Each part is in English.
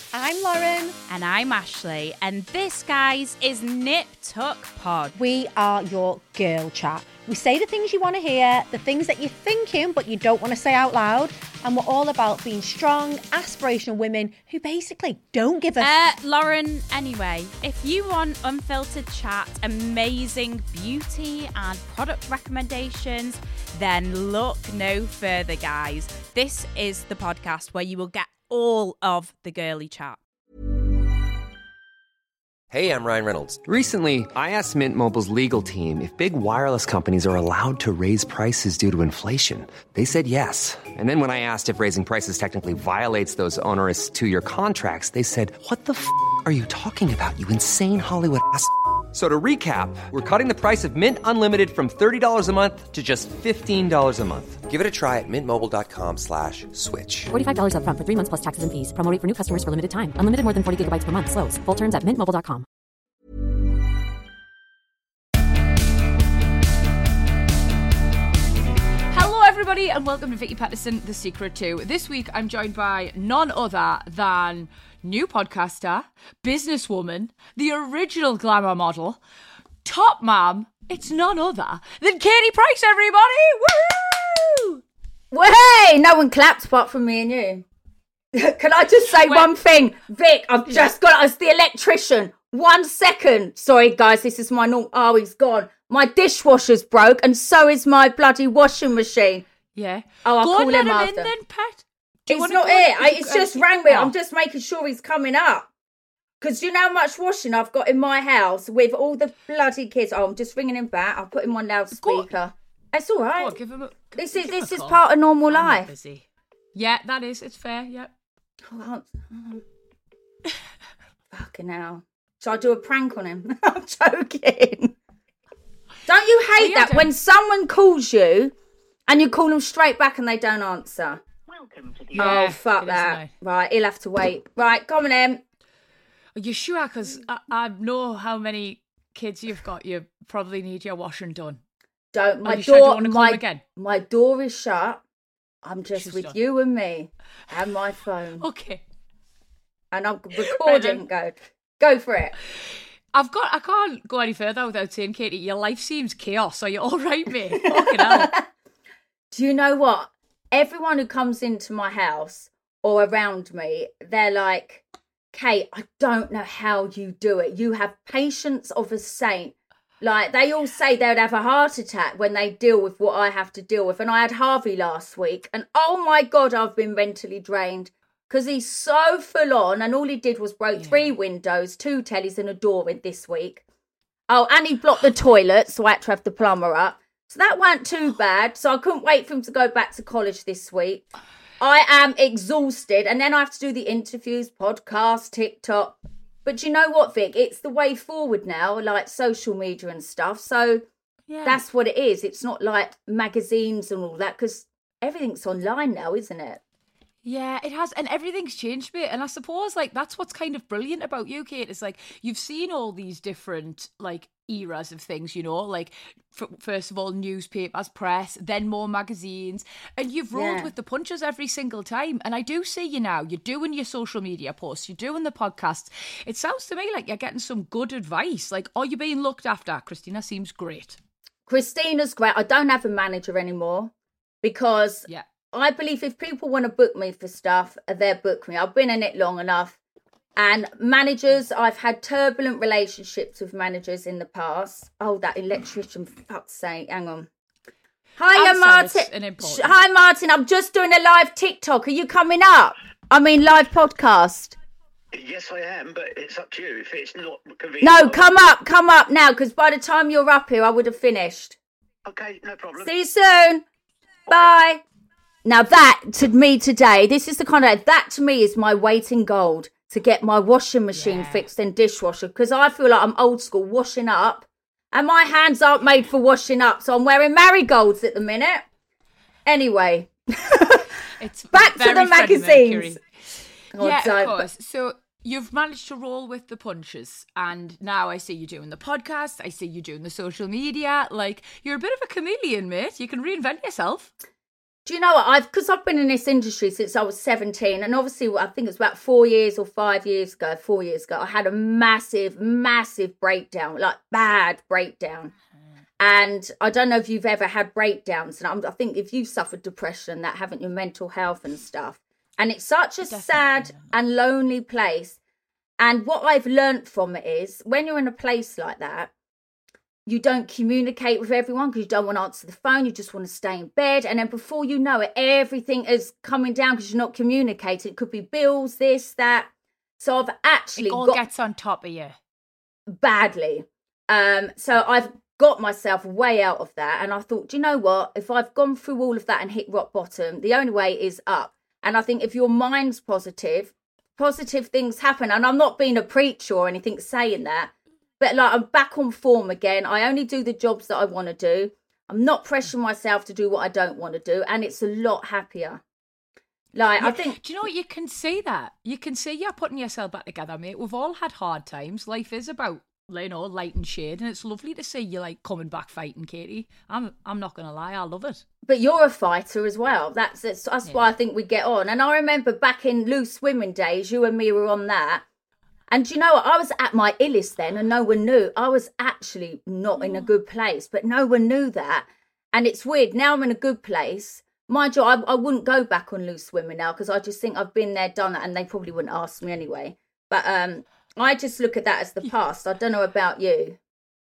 I'm Lauren. And I'm Ashley. And this, guys, is Nip Tuck Pod. We are your girl chat. We say the things you want to hear, the things that you're thinking but you don't want to say out loud. And we're all about being strong, aspirational women who basically don't give a... Lauren, anyway, if you want unfiltered chat, amazing beauty and product recommendations, then look no further, guys. This is the podcast where you will get all of the girly chat. Hey, I'm Ryan Reynolds. Recently, I asked Mint Mobile's legal team if big wireless companies are allowed to raise prices due to inflation. They said yes. And then when I asked if raising prices technically violates those onerous two-year contracts, they said, "What the f*** are you talking about, you insane Hollywood ass?" So to recap, we're cutting the price of Mint Unlimited from $30 a month to just $15 a month. Give it a try at mintmobile.com/switch. $45 up front for 3 months plus taxes and fees. Promo rate for new customers for limited time. Unlimited more than 40 gigabytes per month. Slows full terms at mintmobile.com. Hello, everybody, and welcome to Vicky Patterson, The Secret To. This week, I'm joined by none other than new podcaster, businesswoman, the original glamour model, top mom. It's none other than Katie Price, everybody! Woo! Well, hey, no one clapped apart from me and you. Can I just say one thing? Vic, I've just got as the electrician. 1 second. Sorry, guys, this is my normal. Oh, he's gone. My dishwasher's broke, and so is my bloody washing machine. Yeah. Oh, I'll go call and let him after. in then, Pat. It's not it. It's just rang me. I'm just making sure he's coming up. Because you know how much washing I've got in my house with all the bloody kids. Oh, I'm just ringing him back. I'll put him on loudspeaker. It's all right. Give him a, this is part of normal life. Busy. Yeah, that is. It's fair, yeah. Oh, fucking hell. Shall I do a prank on him? I'm joking. Don't you hate that when someone calls you and you call them straight back and they don't answer? Welcome to the... Oh, fuck that. Right, he'll have to wait. Right, come on then. Are you sure? Because I know how many kids you've got. You probably need your washing done. Don't. My door. Sure, don't want to call him again? My door is shut. I'm just She's with done. you and me and my phone. Okay. And I'm recording. Go for it. I can't go any further without saying, Katie, your life seems chaos. Are you all right, mate? Fucking hell. Do you know what? Everyone who comes into my house or around me, they're like, Kate, I don't know how you do it. You have patience of a saint. Like, they all say they'd have a heart attack when they deal with what I have to deal with. And I had Harvey last week. And oh my God, I've been mentally drained. Because he's so full on. And all he did was broke 3 windows, 2 tellies and a door in this week. Oh, and he blocked the toilet. So I had to have the plumber up. So that weren't too bad. So I couldn't wait for him to go back to college this week. I am exhausted. And then I have to do the interviews, podcast, TikTok. But you know what, Vic? It's the way forward now, like social media and stuff. So that's what it is. It's not like magazines and all that, because everything's online now, isn't it? Yeah, it has. And everything's changed, mate. And I suppose, like, that's what's kind of brilliant about you, Kate. It's like, you've seen all these different, like, eras of things, you know, like, first of all, newspapers, press, then more magazines. And you've rolled with the punches every single time. And I do see you now. You're doing your social media posts. You're doing the podcasts. It sounds to me like you're getting some good advice. Like, are you being looked after? Christina seems great. Christina's great. I don't have a manager anymore because... I believe if people want to book me for stuff, they'll book me. I've been in it long enough. And managers, I've had turbulent relationships with managers in the past. Oh, that electrician, for fuck's sake. Hang on. Hiya, Martin. Hi, Martin. I'm just doing a live TikTok. Are you coming up? I mean, live podcast. Yes, I am, but it's up to you. If it's not convenient... No, come up now, because by the time you're up here, I would have finished. Okay, no problem. See you soon. Bye. Now that, to me today, this is the kind of, that to me is my weight in gold to get my washing machine fixed and dishwasher, because I feel like I'm old school washing up and my hands aren't made for washing up, so I'm wearing marigolds at the minute. Anyway, it's back to the magazines. Yeah, of course. So you've managed to roll with the punches, and now I see you doing the podcast, I see you doing the social media. Like, you're a bit of a chameleon, mate. You can reinvent yourself. Do you know what? Because I've been in this industry since I was 17, and obviously I think it was about 4 years or 5 years ago, I had a massive, massive breakdown, like bad breakdown. And I don't know if you've ever had breakdowns, and I think if you've suffered depression, that haven't your mental health and stuff. And it's such a sad and lonely place. And what I've learnt from it is when you're in a place like that, you don't communicate with everyone because you don't want to answer the phone. You just want to stay in bed. And then before you know it, everything is coming down because you're not communicating. It could be bills, this, that. So I've actually gets on top of you. Badly. So I've got myself way out of that. And I thought, do you know what? If I've gone through all of that and hit rock bottom, the only way is up. And I think if your mind's positive things happen. And I'm not being a preacher or anything saying that. But like I'm back on form again. I only do the jobs that I want to do. I'm not pressuring myself to do what I don't want to do. And it's a lot happier. Like, I think... Do you know what? You can see that. You can see you're putting yourself back together, mate. We've all had hard times. Life is about, you know, light and shade. And it's lovely to see you, like, coming back fighting, Katie. I'm not going to lie. I love it. But you're a fighter as well. That's why I think we get on. And I remember back in Loose Swimming days, you and me were on that. And you know what? I was at my illest then and no one knew. I was actually not in a good place, but no one knew that. And it's weird. Now I'm in a good place. Mind you, I wouldn't go back on Loose Swimming now because I just think I've been there, done that, and they probably wouldn't ask me anyway. But I just look at that as the past. I don't know about you.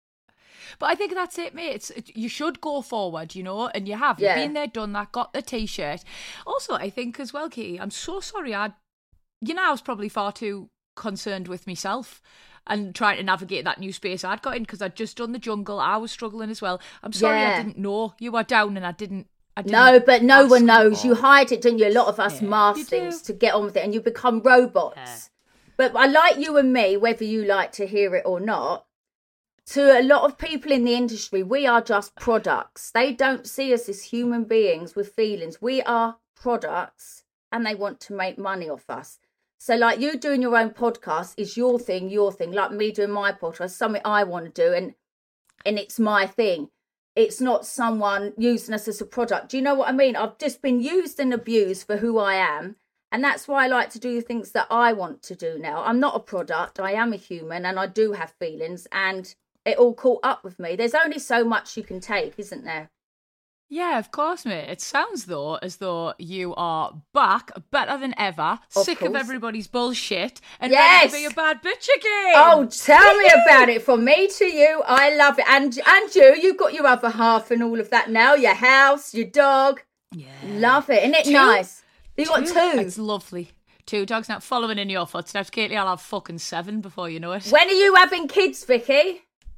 But I think that's it, mate. You should go forward, you know, and you have. You've been there, done that, got the T-shirt. Also, I think as well, Katie, I'm so sorry. I was probably far too concerned with myself and trying to navigate that new space I'd got in because I'd just done the jungle. I was struggling as well. I'm sorry I didn't know you were down and I didn't. No, but no one knows. You hide it, don't you? A lot of us mask things to get on with it and you become robots. Yeah. But I like you and me, whether you like to hear it or not, to a lot of people in the industry, we are just products. They don't see us as human beings with feelings. We are products and they want to make money off us. So like you doing your own podcast is your thing. Like me doing my podcast, something I want to do and it's my thing. It's not someone using us as a product. Do you know what I mean? I've just been used and abused for who I am. And that's why I like to do the things that I want to do now. I'm not a product. I am a human and I do have feelings and it all caught up with me. There's only so much you can take, isn't there? Yeah, of course, mate. It sounds, though, as though you are back better than ever, sick of everybody's bullshit, and ready to be a bad bitch again. Oh, tell me about it. From me to you, I love it. And you've got your other half and all of that now, your house, your dog. Yeah. Love it. Isn't it nice? You got two. It's lovely. 2 dogs now following in your footsteps. Katie, I'll have fucking 7 before you know it. When are you having kids, Vicky?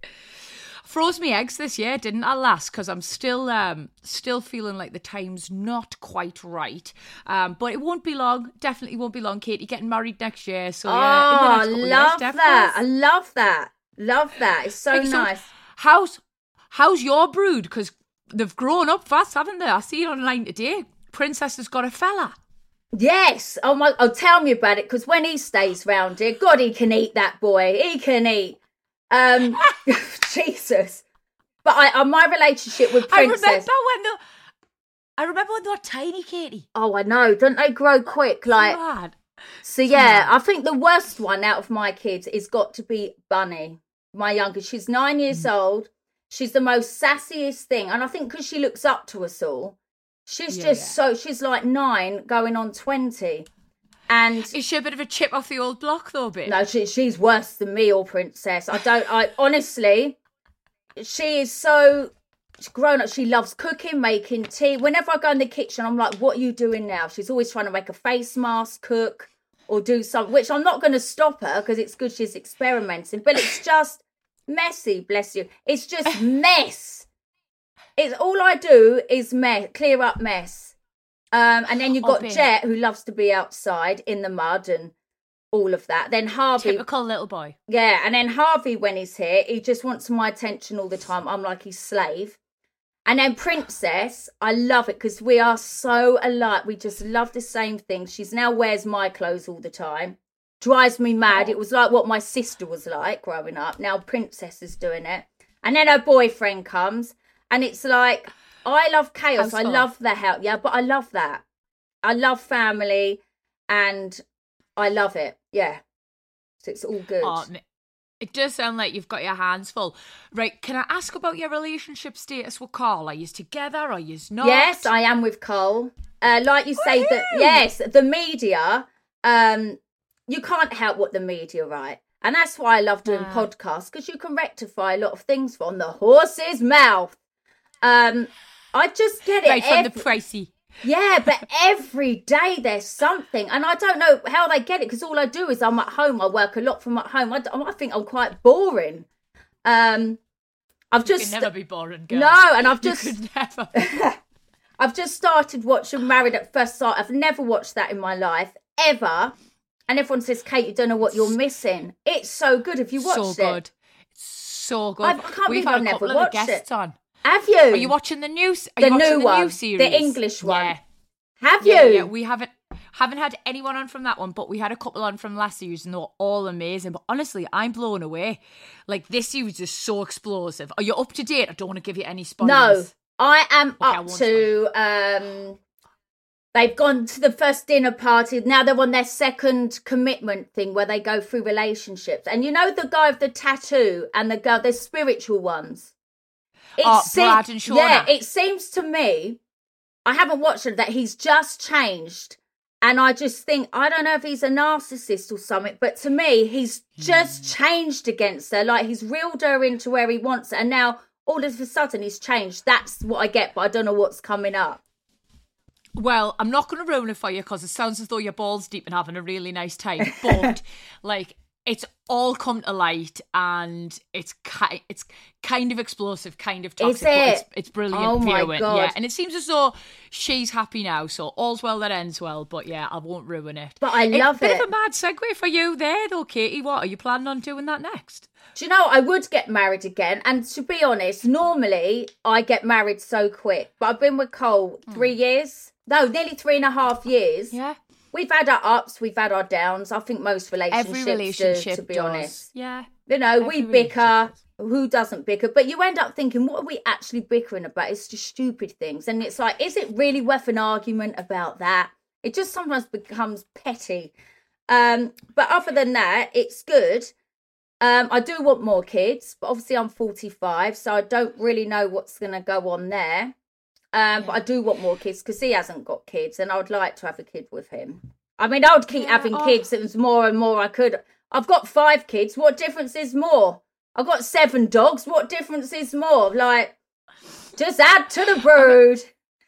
Froze me eggs this year, didn't I, lass? Because I'm still feeling like the time's not quite right. But it won't be long. Definitely won't be long, Katie. Getting married next year. So yeah, in the next couple love years, that. I love that. Love that. It's so nice. How's your brood? Because they've grown up fast, haven't they? I see it online today. Princess has got a fella. Yes. Oh, tell me about it. Because when he stays round here, God, he can eat, that boy. He can eat. Jesus. But my relationship with Princess. I remember when they were tiny, Katie. Oh, I know. Don't they grow quick? Like. So yeah, I think the worst one out of my kids is got to be Bunny, my youngest. She's 9 years old. She's the most sassiest thing, and I think because she looks up to us all, she's she's like 9 going on 20. And is she a bit of a chip off the old block, though, bitch? No, she's worse than me, or Princess. I honestly, she is so grown up. She loves cooking, making tea. Whenever I go in the kitchen, I'm like, what are you doing now? She's always trying to make a face mask, cook, or do something, which I'm not going to stop her because it's good she's experimenting. But it's just messy, bless you. It's just mess. It's all I do is clear up mess. And then you've got Jet, who loves to be outside in the mud and all of that. Then Harvey. Typical little boy. Yeah, and then Harvey, when he's here, he just wants my attention all the time. I'm like his slave. And then Princess, I love it because we are so alike. We just love the same things. She's now wears my clothes all the time. Drives me mad. It was like what my sister was like growing up. Now Princess is doing it. And then her boyfriend comes and it's like... I love chaos. Household. I love the house. Yeah, but I love that. I love family and I love it. Yeah. So it's all good. Oh, it does sound like you've got your hands full. Right, can I ask about your relationship status with Carl? Are you together? Are you not? Yes, I am with Cole. Like you say, that yes, the media, you can't help what the media write. And that's why I love doing podcasts, because you can rectify a lot of things from the horse's mouth. I just get it. Right, from the pricey. Yeah, but every day there's something. And I don't know how they get it, because all I do is I'm at home. I work a lot from at home. I think I'm quite boring. You can never be boring, girl. No, and I've just... You could never. I've just started watching Married at First Sight. I've never watched that in my life, ever. And everyone says, Kate, you don't know what you're missing. It's so good. Have you watched it? So good. It's so good. I can't We've believe had I've a never couple of the watched guests it. on. Have you? Are you watching the new? The new one, new series? the English one. Yeah. Have you? Yeah, we haven't had anyone on from that one, but we had a couple on from last series, and they were all amazing. But honestly, I'm blown away. Like, this series is so explosive. Are you up to date? I don't want to give you any spoilers. No, I am Okay, up to. They've gone to the first dinner party. Now they're on their second commitment thing where they go through relationships. And you know the guy with the tattoo and the girl, they're spiritual ones. Brad and Shauna. Yeah, it seems to me, I haven't watched it, that he's just changed. And I just think, I don't know if he's a narcissist or something, but to me, he's just changed against her. Like, he's reeled her into where he wants her. And now, all of a sudden, he's changed. That's what I get, but I don't know what's coming up. Well, I'm not going to ruin it for you, because it sounds as though you're balls deep and having a really nice time. But, like, it's all come to light, and it's kind of explosive, kind of toxic. Is it? But it's brilliant. Oh my viewing. God. Yeah, and it seems as though she's happy now, so all's well that ends well. But yeah, I won't ruin it. But I love Bit it. of a mad segue for you there, though, Katie. What are you planning on doing that next? Do you know, I would get married again. And to be honest, normally I get married so quick. But I've been with Cole 3 years. No, nearly 3.5 years. Yeah. We've had our ups, we've had our downs. I think most relationships Every relationship do, to be does. honest. Yeah. You know, Every we relationship bicker. does. Who doesn't bicker? But you end up thinking, what are we actually bickering about? It's just stupid things. And it's like, is it really worth an argument about that? It just sometimes becomes petty. But other than that, it's good. I do want more kids, but obviously I'm 45, so I don't really know what's going to go on there. But I do want more kids because he hasn't got kids, and I would like to have a kid with him. I mean, I would keep having kids. It was more and more I could. I've got 5 kids. What difference is more? I've got 7 dogs. What difference is more? Like, just add to the brood.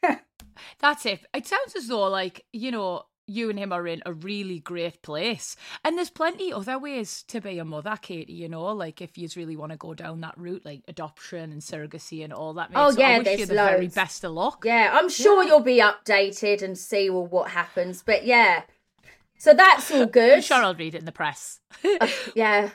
That's it. It sounds as though, like, you know, you and him are in a really great place. And there's plenty other ways to be a mother, Katie, you know, like if you really want to go down that route, like adoption and surrogacy and all that. Mate. Oh, so yeah, I wish there's you the loads. very best of luck. Yeah, I'm sure you'll be updated and see what happens. But yeah, so that's all good. I'm sure I'll read it in the press. Yeah.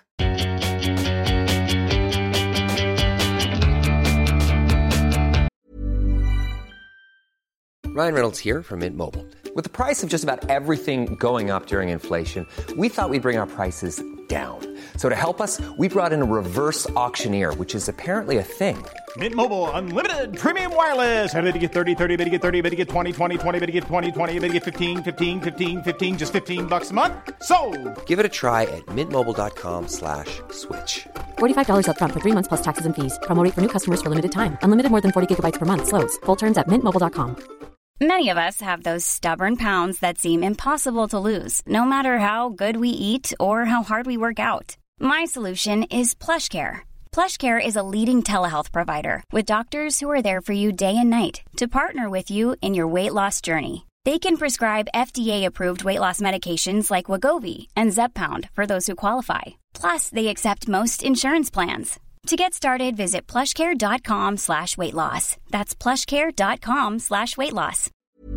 Ryan Reynolds here from Mint Mobile. With the price of just about everything going up during inflation, we thought we'd bring our prices down. So to help us, we brought in a reverse auctioneer, which is apparently a thing. Mint Mobile Unlimited Premium Wireless. How to get 30, 30, bit to get 30, bit to get 20, 20, 20, bit to get 20, 20, bit to get 15, 15, 15, 15, just $15 a month? Sold! Give it a try at mintmobile.com/switch. $45 up front for 3 months plus taxes and fees. Promo rate for new customers for limited time. Unlimited more than 40 gigabytes per month. Slows full terms at mintmobile.com. Many of us have those stubborn pounds that seem impossible to lose, no matter how good we eat or how hard we work out. My solution is PlushCare. PlushCare is a leading telehealth provider with doctors who are there for you day and night to partner with you in your weight loss journey. They can prescribe FDA-approved weight loss medications like Wegovy and Zepbound for those who qualify. Plus, they accept most insurance plans. To get started, visit plushcare.com/weightloss. That's plushcare.com/weightloss.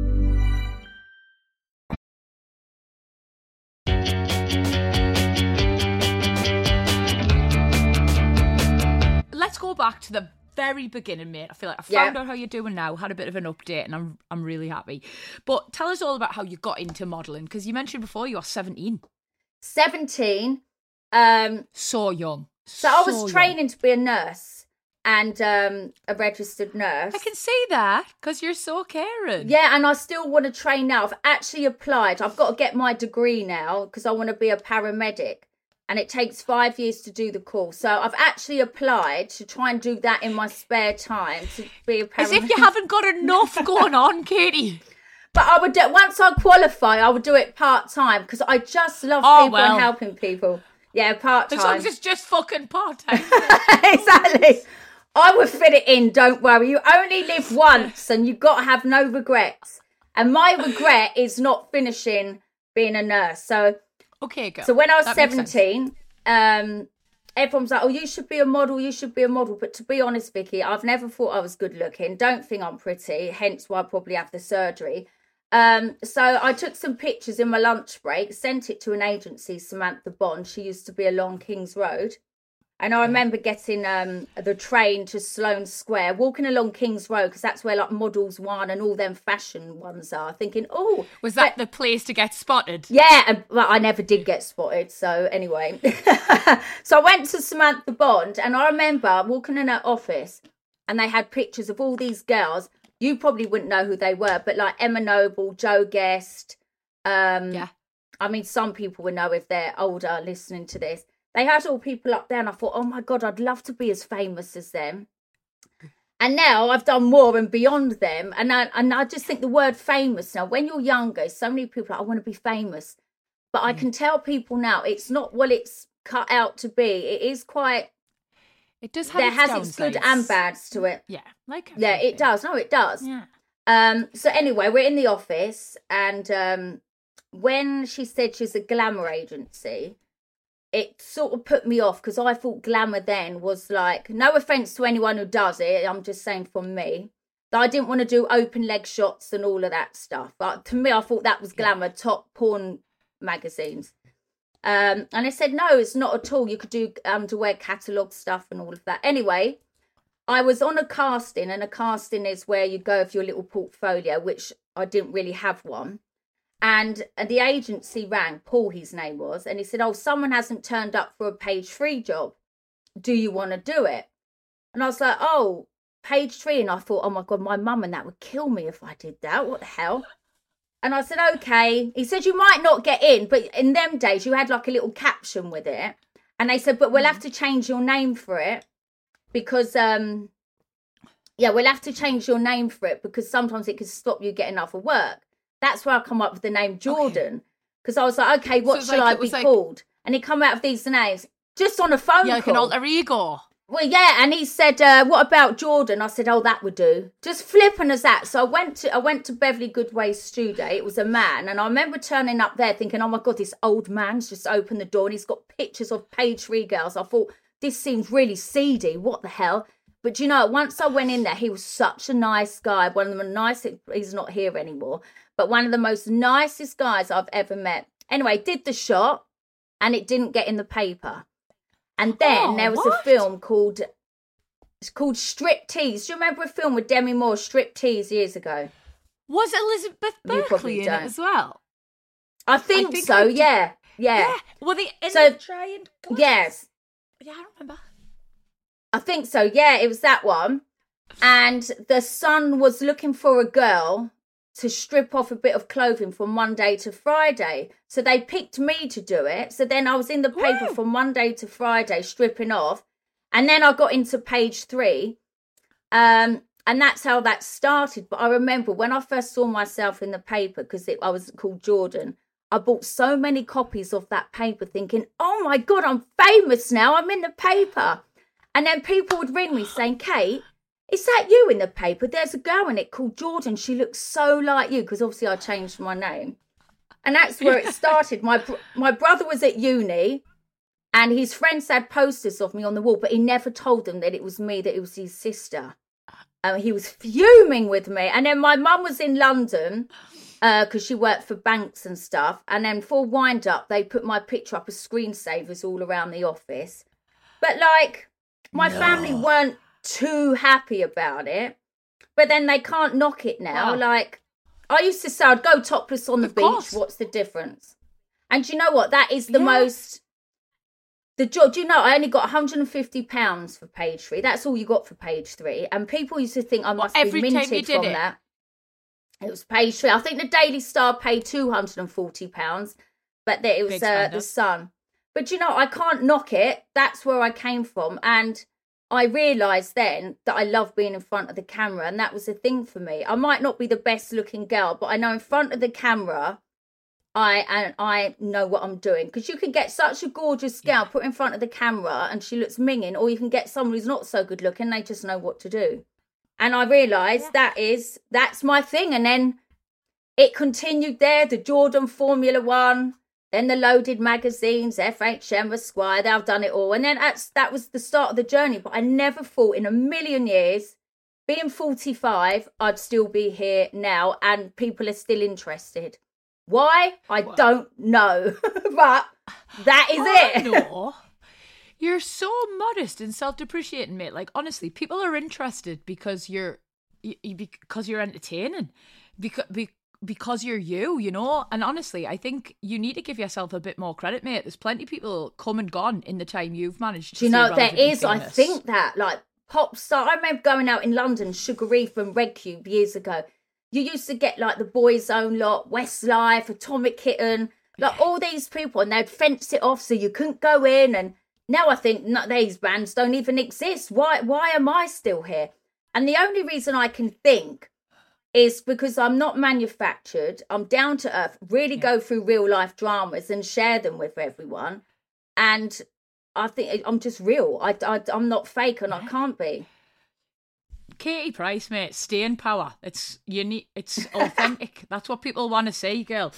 Let's go back to the very beginning, mate. I feel like I found out how you're doing now, had a bit of an update, and I'm really happy. But tell us all about how you got into modelling, because you mentioned before you were 17. 17. So young. So I was training to be a nurse, and a registered nurse. I can see that because you're so caring. Yeah, and I still want to train now. I've actually applied. I've got to get my degree now because I want to be a paramedic. And it takes 5 years to do the course. So I've actually applied to try and do that in my spare time to be a paramedic. As if you haven't got enough going on, Katie. But I would do, once I qualify, I would do it part-time because I just love people and helping people. Yeah, part-time. As long as it's just fucking part-time. Exactly. I would fit it in, don't worry. You only live once and you've got to have no regrets. And my regret is not finishing being a nurse. So, okay, girl. So when I was 17, everyone was like, oh, you should be a model, you should be a model. But to be honest, Vicky, I've never thought I was good looking. Don't think I'm pretty, hence why I probably have the surgery. So I took some pictures in my lunch break, sent it to an agency, Samantha Bond. She used to be along King's Road. And I remember getting the train to Sloane Square, walking along King's Road, because that's where like Models One and all them fashion ones are, thinking, oh. Was that the place to get spotted? Yeah, but I never did get spotted. So anyway, so I went to Samantha Bond and I remember walking in her office and they had pictures of all these girls. You probably wouldn't know who they were, but like Emma Noble, Joe Guest. Yeah. I mean, some people would know if they're older listening to this. They had all people up there and I thought, oh my God, I'd love to be as famous as them. And now I've done more and beyond them. And I just think the word famous now, when you're younger, so many people are like, I want to be famous. But I can tell people now, it's not what it's cut out to be. It is quite... It does have its good and bads to it. Yeah, like yeah, it does. No, it does. Yeah. So anyway, we're in the office, and when she said she's a glamour agency, it sort of put me off because I thought glamour then was like, no offense to anyone who does it, I'm just saying from me, that I didn't want to do open leg shots and all of that stuff. But to me, I thought that was glamour, top porn magazines. And I said, no, it's not at all. You could do underwear catalogue stuff and all of that. Anyway, I was on a casting, and a casting is where you go with your little portfolio, which I didn't really have one. And the agency rang, Paul his name was, and he said, oh, someone hasn't turned up for a page 3 job. Do you want to do it? And I was like, oh, page 3. And I thought, oh my God, my mum and that would kill me if I did that. What the hell? And I said, okay. He said, you might not get in, but in them days, you had like a little caption with it. And they said, but we'll have to change your name for it because, we'll have to change your name for it because sometimes it could stop you getting other work. That's where I come up with the name Jordan because I was like, okay, what should I be called? And he come out of these names just on a phone call. Like an alter ego. Well, yeah, and he said, what about Jordan? I said, oh, that would do. Just flipping as that. So I went to Beverly Goodway's studio. It was a man. And I remember turning up there thinking, oh, my God, this old man's just opened the door and he's got pictures of page 3 girls. I thought, this seems really seedy. What the hell? But, you know, once I went in there, he was such a nice guy. One of the nicest, he's not here anymore, but one of the most nicest guys I've ever met. Anyway, did the shot and it didn't get in the paper. And then there was a film called Striptease. Do you remember a film with Demi Moore, Striptease, years ago? Was Elizabeth Berkley in it as well? I think so, yeah. Were they in the triangle? Yes. Yeah, I don't remember. I think so, yeah, it was that one. And the son was looking for a girl to strip off a bit of clothing from Monday to Friday. So they picked me to do it. So then I was in the paper from Monday to Friday stripping off. And then I got into page 3. And that's how that started. But I remember when I first saw myself in the paper, because I was called Jordan, I bought so many copies of that paper thinking, oh my God, I'm famous now. I'm in the paper. And then people would ring me saying, Kate, is that you in the paper? There's a girl in it called Jordan. She looks so like you, because obviously I changed my name. And that's where it started. My brother was at uni and his friends had posters of me on the wall, but he never told them that it was me, that it was his sister. He was fuming with me. And then my mum was in London because she worked for banks and stuff. And then for wind up, they put my picture up as screensavers all around the office. But like, my family weren't too happy about it, but then they can't knock it now. Wow. Like, I used to say I'd go topless on the beach. What's the difference? And you know what? That is the most Do you know, I only got £150 for page 3. That's all you got for page 3. And people used to think I must be minted from that. It was page 3. I think the Daily Star paid £240, but it was the Sun. But you know, I can't knock it. That's where I came from. And I realised then that I love being in front of the camera. And that was the thing for me. I might not be the best looking girl, but I know in front of the camera, I know what I'm doing. Because you can get such a gorgeous girl put in front of the camera and she looks minging, or you can get someone who's not so good looking, they just know what to do. And I realised that's my thing. And then it continued there, the Jordan Formula One, then the Loaded magazines, FHM, Esquire, they've done it all. And then that was the start of the journey. But I never thought in a million years, being 45, I'd still be here now and people are still interested. Why? I don't know. But that is it. No. You're so modest and self-depreciating, mate. Like, honestly, people are interested because you're entertaining, because you're you know. And honestly, I think you need to give yourself a bit more credit, mate. There's plenty of people come and gone in the time you've managed to. Do you know there is? Famous. I think that like pop star. I remember going out in London, Sugar Reef and Red Cube years ago. You used to get like the Boys Own lot, Westlife, Atomic Kitten, like all these people, and they'd fence it off so you couldn't go in. And now I think these bands don't even exist. Why am I still here? And the only reason I can think is because I'm not manufactured. I'm down to earth, really go through real life dramas and share them with everyone. And I think I'm just real. I'm not fake and I can't be. Katie Price, mate, stay in power. It's unique. It's authentic. That's what people want to see, girl.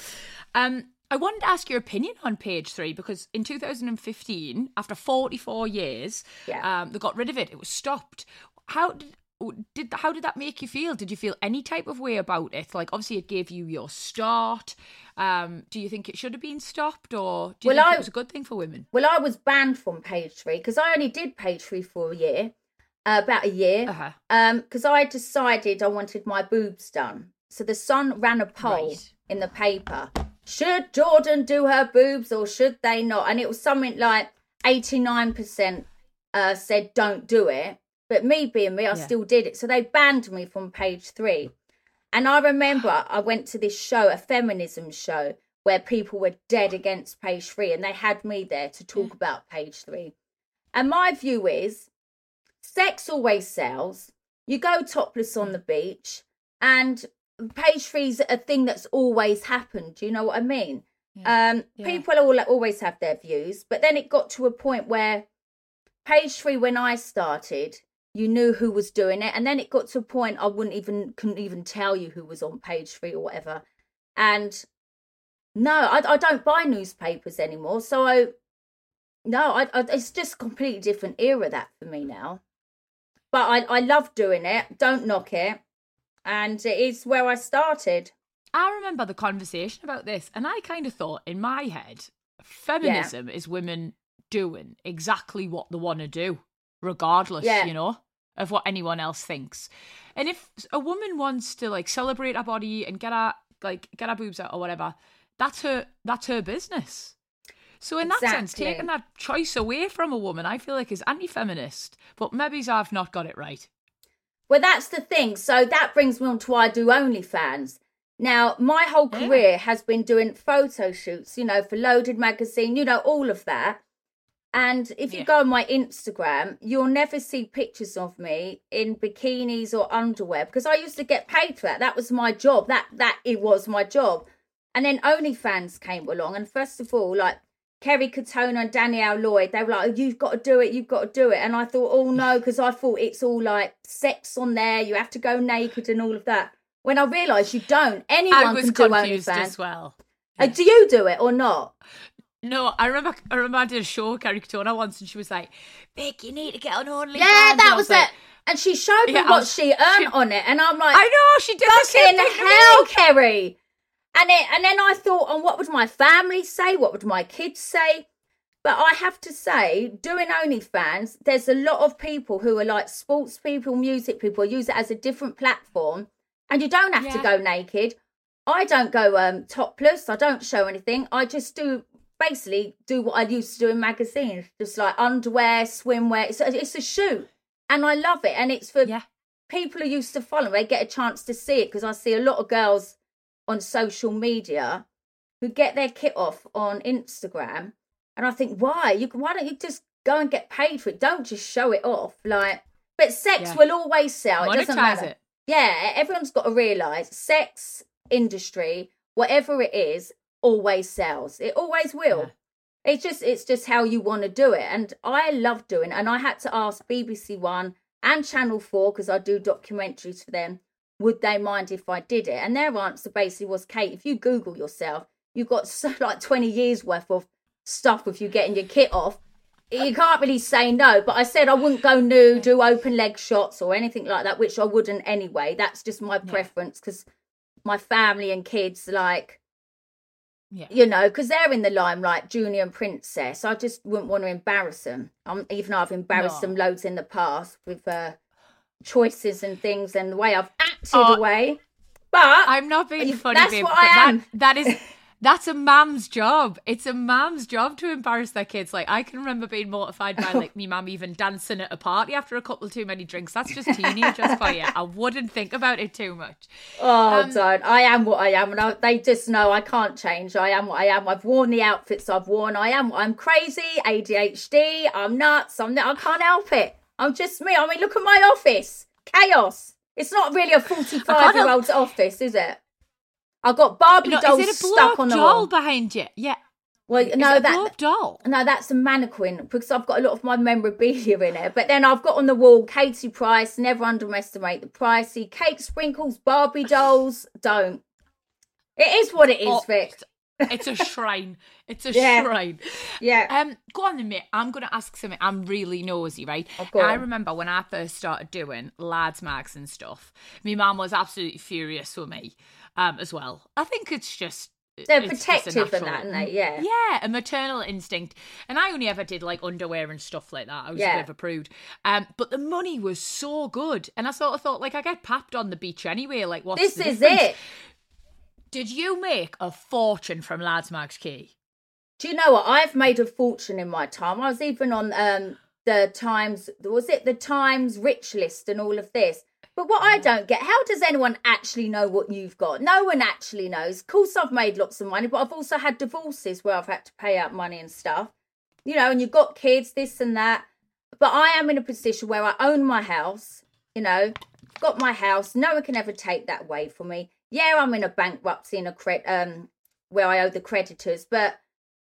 I wanted to ask your opinion on page 3 because in 2015, after 44 years, they got rid of it. It was stopped. How did that make you feel? Did you feel any type of way about it? Like, obviously, it gave you your start. Do you think it should have been stopped, or do you think it was a good thing for women? Well, I was banned from page 3 because I only did page 3 for a year. About a year, because I decided I wanted my boobs done. So the Sun ran a poll in the paper. Should Jordan do her boobs or should they not? And it was something like 89% said don't do it. But me being me, I still did it. So they banned me from page 3. And I remember I went to this show, a feminism show, where people were dead against page 3. And they had me there to talk about page 3. And my view is, sex always sells. You go topless on the beach, and page 3's a thing that's always happened. Do you know what I mean? People always have their views, but then it got to a point where page 3, when I started, you knew who was doing it, and then it got to a point I couldn't even tell you who was on page 3 or whatever. And no, I don't buy newspapers anymore, so it's just a completely different era that for me now. But I love doing it. Don't knock it. And it is where I started. I remember the conversation about this, and I kind of thought in my head, feminism is women doing exactly what they want to do, regardless, you know, of what anyone else thinks. And if a woman wants to like celebrate her body and get her boobs out or whatever, that's her business. So in that sense, taking that choice away from a woman, I feel like is anti-feminist. But maybe I've not got it right. Well, that's the thing. So that brings me on to why I do OnlyFans. Now, my whole career has been doing photo shoots, you know, for Loaded magazine, you know, all of that. And if you go on my Instagram, you'll never see pictures of me in bikinis or underwear because I used to get paid for that. That was my job. That it was my job. And then OnlyFans came along. And first of all, like, Kerry Katona and Danielle Lloyd, they were like, oh, you've got to do it. And I thought, oh no, because I thought it's all like sex on there. You have to go naked and all of that. When I realised you don't. Anyone can do OnlyFans as well. Do you do it or not? No, I remember I did a show with Kerry Katona once and she was like, Vic, you need to get on OnlyFans. Yeah, that was it. And she showed me what she earned on it. And I'm like, I know, she did the same thing to hell, Kerry. And then I thought, and what would my family say? What would my kids say? But I have to say, doing OnlyFans, there's a lot of people who are like sports people, music people, use it as a different platform. And you don't have to go naked. I don't go topless. I don't show anything. I just do basically do what I used to do in magazines, just like underwear, swimwear. It's a shoot, and I love it. And it's for people who used to follow. They get a chance to see it, because I see a lot of girls on social media who get their kit off on Instagram, and I think, why don't you just go and get paid for it? Don't just show it off. Like, but sex will always sell. It doesn't matter. It. Yeah, everyone's got to realise sex industry, whatever it is, always sells. It always will. Yeah. It's just how you want to do it. And I love doing it. And I had to ask BBC One and Channel 4, because I do documentaries for them, would they mind if I did it? And their answer basically was, Kate, if you Google yourself, you've got like 20 years worth of stuff with you getting your kit off. You can't really say no. But I said I wouldn't go nude, do open leg shots or anything like that, which I wouldn't anyway. That's just my preference, because my family and kids, like, you know, because they're in the limelight, Junior and Princess. I just wouldn't want to embarrass them. Even though I've embarrassed them loads in the past with choices and things and the way I've acted away. But I'm not being funny, that's babe, what I am. That's a mum's job. It's a mum's job to embarrass their kids. Like, I can remember being mortified by, like, me mum even dancing at a party after a couple too many drinks. That's just teenagers for you. I wouldn't think about it too much. Oh, don't. I am what I am. And they just know I can't change. I am what I am. I've worn the outfits I've worn. I'm crazy, ADHD, I'm nuts. I can't help it. I'm just me. I mean, look at my office. Chaos. It's not really a 45-year-old's office, is it? I've got Barbie dolls stuck on the wall. Is it a blow-up doll behind you? Yeah. Well, no, blow-up doll? No, that's a mannequin, because I've got a lot of my memorabilia in it. But then I've got on the wall Katie Price. Never underestimate the pricey. Cake sprinkles, Barbie dolls. Don't. It is what it is, Vic. It's a shrine. It's a shrine. Yeah. Go on then, mate. I'm going to ask something. I'm really nosy, right? I remember when I first started doing lads mags and stuff, my mum was absolutely furious with me as well. I think it's just... They're protective and that, aren't they? Yeah. Yeah, a maternal instinct. And I only ever did like underwear and stuff like that. I was a bit of a prude. But the money was so good. And I sort of thought, like, I get papped on the beach anyway. Like, what's the difference? This is it. Did you make a fortune from Lads Mags, Key? Do you know what? I've made a fortune in my time. I was even on the Times, was it the Times Rich List and all of this? But what I don't get, how does anyone actually know what you've got? No one actually knows. Of course, I've made lots of money, but I've also had divorces where I've had to pay out money and stuff. You know, and you've got kids, this and that. But I am in a position where I own my house, you know, got my house. No one can ever take that away from me. Yeah, I'm in a bankruptcy in where I owe the creditors, but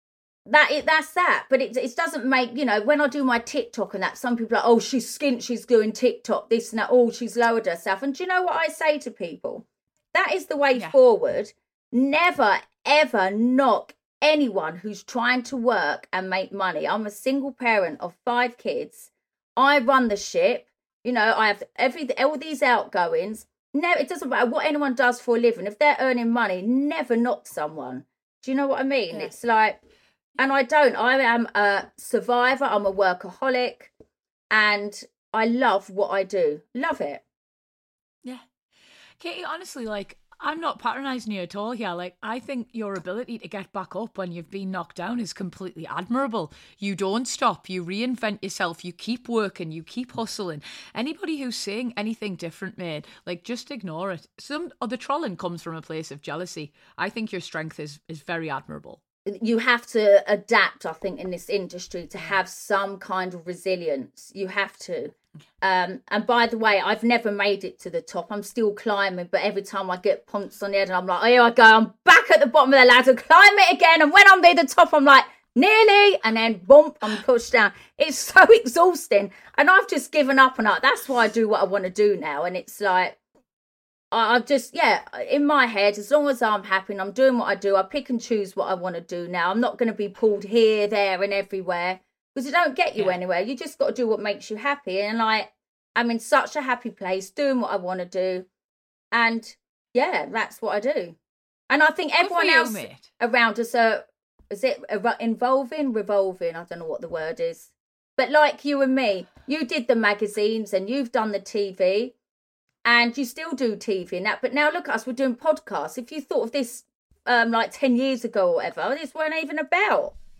that's that. But it doesn't make, you know, when I do my TikTok and that, some people are like, oh, she's skint, she's doing TikTok, this and that, oh, she's lowered herself. And do you know what I say to people? That is the way forward. Never, ever knock anyone who's trying to work and make money. I'm a single parent of 5 kids. I run the ship. You know, I have all these outgoings. No, it doesn't matter what anyone does for a living. If they're earning money, never knock someone. Do you know what I mean? Yeah. It's like, and I don't. I am a survivor. I'm a workaholic, and I love what I do. Love it. Yeah. Katie, honestly, like, I'm not patronising you at all here. Like, I think your ability to get back up when you've been knocked down is completely admirable. You don't stop. You reinvent yourself. You keep working. You keep hustling. Anybody who's saying anything different, mate, like, just ignore it. The trolling comes from a place of jealousy. I think your strength is very admirable. You have to adapt, I think, in this industry to have some kind of resilience. You have to. And by the way, I've never made it to the top. I'm still climbing, but every time I get punched on the head and I'm like, oh, here I go, I'm back at the bottom of the ladder, climb it again. And when I'm near the top, I'm like, nearly, and then bump, I'm pushed down. It's so exhausting. And I've just given up on it. That's why I do what I want to do now. And it's like, I just, in my head, as long as I'm happy and I'm doing what I do, I pick and choose what I want to do now. I'm not going to be pulled here, there and everywhere, because it don't get you anywhere. You just got to do what makes you happy. And like, I'm in such a happy place doing what I want to do. And that's what I do. And I think everyone else around us is it revolving? I don't know what the word is. But like you and me, you did the magazines and you've done the TV. And you still do TV and that. But now look at us, we're doing podcasts. If you thought of this like 10 years ago or whatever, this weren't even about.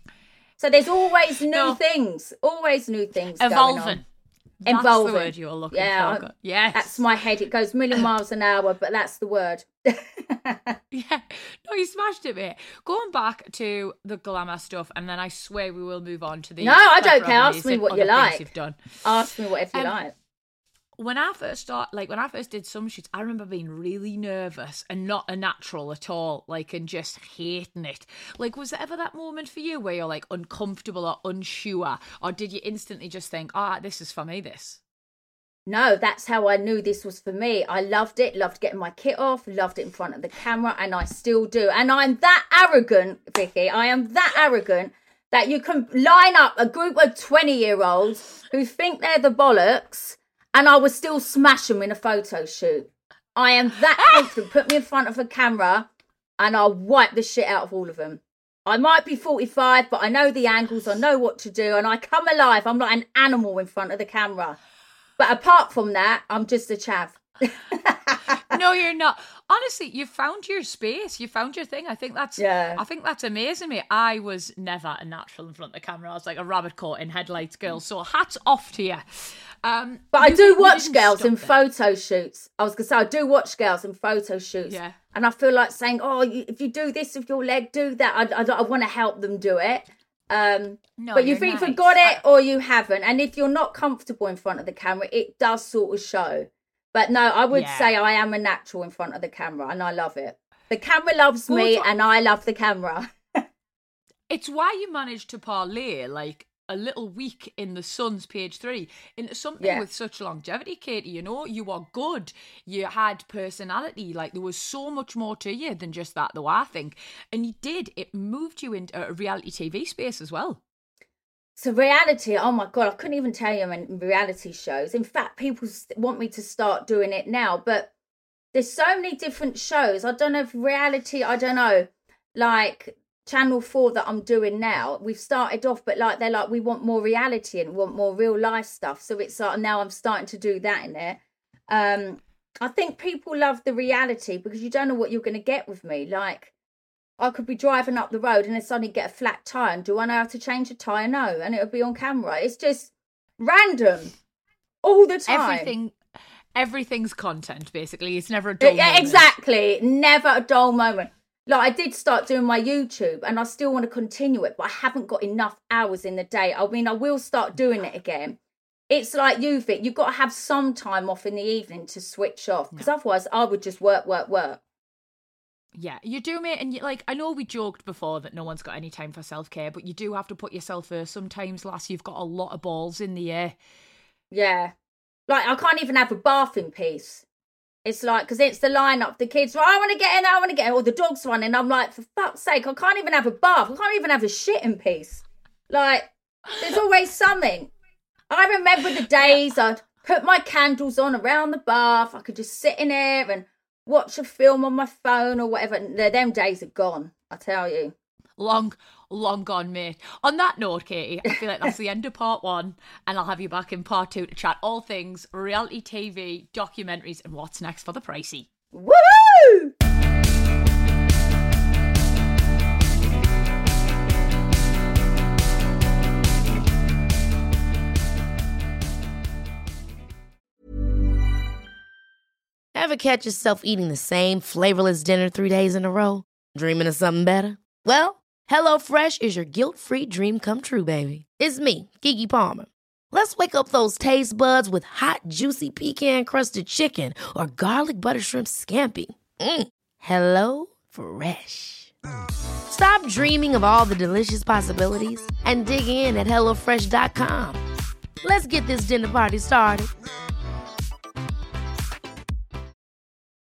So there's always new things. Always new things Evolving. going on. That's Evolving. the word you're looking for. Yes. That's my head. It goes a million miles an hour, but that's the word. Yeah. No, you smashed it, mate. Going back to the glamour stuff, and then I swear we will move on to the... No, I don't care. Ask me what you like. You've done. Ask me whatever you like. When I first did some shoots, I remember being really nervous and not a natural at all, and just hating it. Was there ever that moment for you where you're uncomfortable or unsure, or did you instantly just think, this is for me, this? No, that's how I knew this was for me. I loved it, loved getting my kit off, loved it in front of the camera, and I still do. And I'm that arrogant, Vicky, I am that arrogant that you can line up a group of 20-year-olds who think they're the bollocks, and I would still smash them in a photo shoot. I am that confident. Put me in front of a camera and I'll wipe the shit out of all of them. I might be 45, but I know the angles, I know what to do, and I come alive. I'm like an animal in front of the camera. But apart from that, I'm just a chav. No, you're not. Honestly, you found your space. You found your thing. I think that's amazing, mate. I was never a natural in front of the camera. I was like a rabbit caught in headlights girl. So hats off to you. But I do watch girls in photo shoots. I was going to say, I do watch girls in photo shoots. Yeah. And I feel like saying, if you do this with your leg, do that. I want to help them do it. But you've either got it or you haven't. And if you're not comfortable in front of the camera, it does sort of show. But no, I would say I am a natural in front of the camera, and I love it. The camera loves me, and I love the camera. It's why you managed to parlay a little week in the Sun's page 3 into something with such longevity, Katie. You are good. You had personality. There was so much more to you than just that, though, I think. And you did. It moved you into a reality TV space as well. So reality, oh my God, I couldn't even tell you in reality shows. In fact, people want me to start doing it now, but there's so many different shows. I don't know if reality, Channel 4 that I'm doing now, we've started off, but they're like, we want more reality and want more real life stuff. So it's now I'm starting to do that in there. I think people love the reality because you don't know what you're going to get with me. I could be driving up the road and then suddenly get a flat tyre. And do I know how to change a tyre? No. And it'll be on camera. It's just random all the time. Everything's content, basically. It's never a dull moment. Exactly. Never a dull moment. I did start doing my YouTube and I still want to continue it, but I haven't got enough hours in the day. I mean, I will start doing it again. It's like you, Vic. You've got to have some time off in the evening to switch off because otherwise I would just work. Yeah, you do, mate. And I know we joked before that no one's got any time for self-care, but you do have to put yourself first sometimes, lass. You've got a lot of balls in the air. Yeah. I can't even have a bath in peace. It's because it's the lineup. The kids, I want to get in, or the dog's running. I'm like, for fuck's sake, I can't even have a bath. I can't even have a shit in peace. There's always something. I remember the days I'd put my candles on around the bath. I could just sit in there and watch a film on my phone or whatever. Them days are gone, I tell you. Long gone, mate. On that note, Katie, I feel like that's the end of part 1, and I'll have you back in part 2 to chat all things reality TV, documentaries, and what's next for the pricey. Woo! Ever catch yourself eating the same flavorless dinner 3 days in a row? Dreaming of something better? Well, HelloFresh is your guilt-free dream come true, baby. It's me, Keke Palmer. Let's wake up those taste buds with hot, juicy pecan-crusted chicken or garlic butter shrimp scampi. Hello Fresh. Stop dreaming of all the delicious possibilities and dig in at HelloFresh.com. Let's get this dinner party started.